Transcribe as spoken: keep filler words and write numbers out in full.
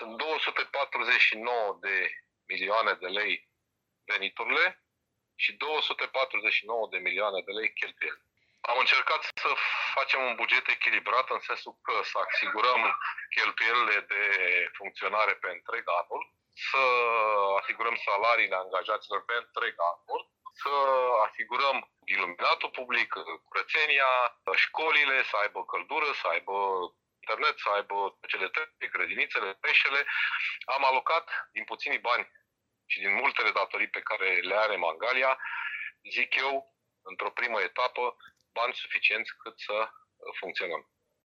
Sunt două sute patruzeci și nouă de milioane de lei veniturile și două sute patruzeci și nouă de milioane de lei cheltuieli. Am încercat să facem un buget echilibrat în sensul că să asigurăm cheltuielile de funcționare pe întreg anul, să asigurăm salariile angajaților pe întreg anul, să asigurăm iluminatul public, curățenia, școlile, să aibă căldură, să aibă internet, să aibă cele trei, grădinițele, peșele. Am alocat din puținii bani și din multele datorii pe care le are Mangalia, zic eu, într-o primă etapă, bani suficienți cât să funcționăm.